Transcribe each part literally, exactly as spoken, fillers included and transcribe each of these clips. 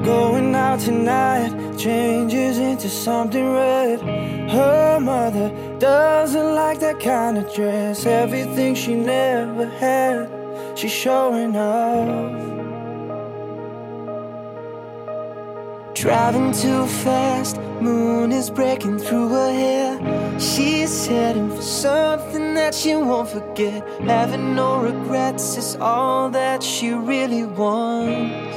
Going out tonight changes into something red. Her mother doesn't like that kind of dress. Everything she never had, she's showing off. Driving too fast, moon is breaking through her hair. She's heading for something that she won't forget. Having no regrets is all that she really wants.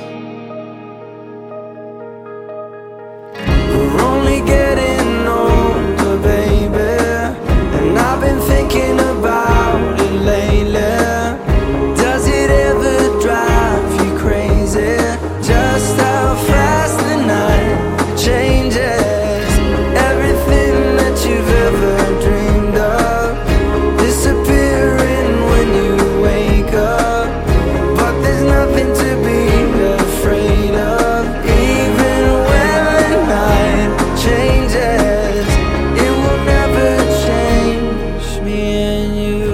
We're only getting older, baby, and I've been thinking about it lately. Does it ever drive you crazy? Just how fast the night changes. Everything that you've ever dreamed of disappearing when you wake up. But there's nothing to be afraid of. Even when the night changes, it will never change me and you.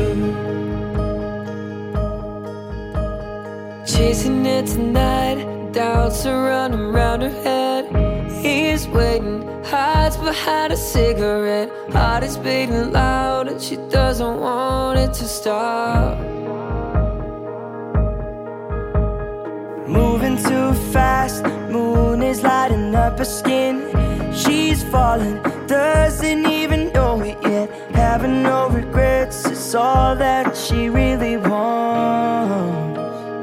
Chasing it tonight, doubts are running round her head. He's waiting, hides behind a cigarette. Heart is beating loud and she doesn't want it to stop. Moving too fast, moon is lighting up her skin. She's falling, doesn't even know it yet. Having no regrets is all that she really wants.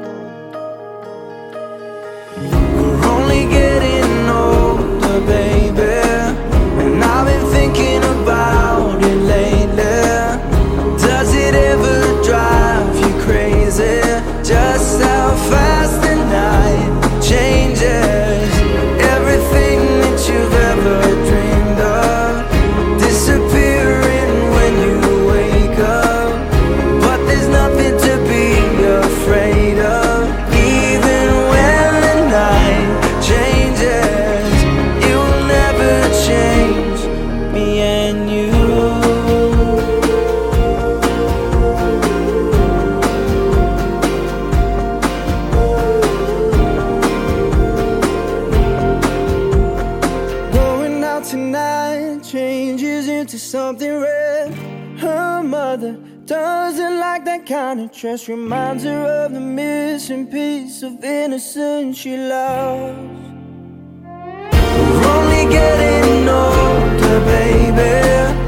We're only getting older, baby, and I've been thinking about it lately. Does it ever drive you crazy? Just how fast the night changes. Everything that you've ever dreamed of disappearing when you wake up. But there's nothing to be afraid of. Even when the night changes, it will never change me and you. Going out tonight changes into something red. Her mother doesn't like that kind of dress. Reminds her of the missing piece of innocence she lost. We're only getting older, baby,